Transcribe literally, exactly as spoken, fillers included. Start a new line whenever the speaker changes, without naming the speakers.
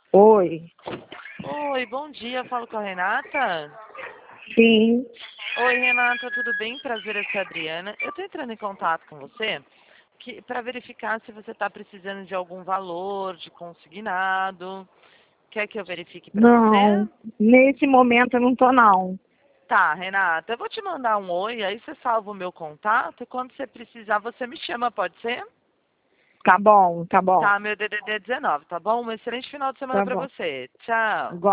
Oi.
Oi, bom dia. Falo com a Renata.
Sim.
Oi, Renata, tudo bem? Prazer, essa é a Adriana. Eu estou entrando em contato com você para verificar se você está precisando de algum valor, de consignado. Quer que eu verifique para
Não,
você?
nesse momento eu não tô não.
Tá, Renata, eu vou te mandar um oi, aí você salva o meu contato e quando você precisar você me chama, pode ser?
Tá bom, tá bom.
Tá, meu D D D é dezenove, tá bom? Um excelente final de semana
Tá
para
bom.
você. Tchau.
Igual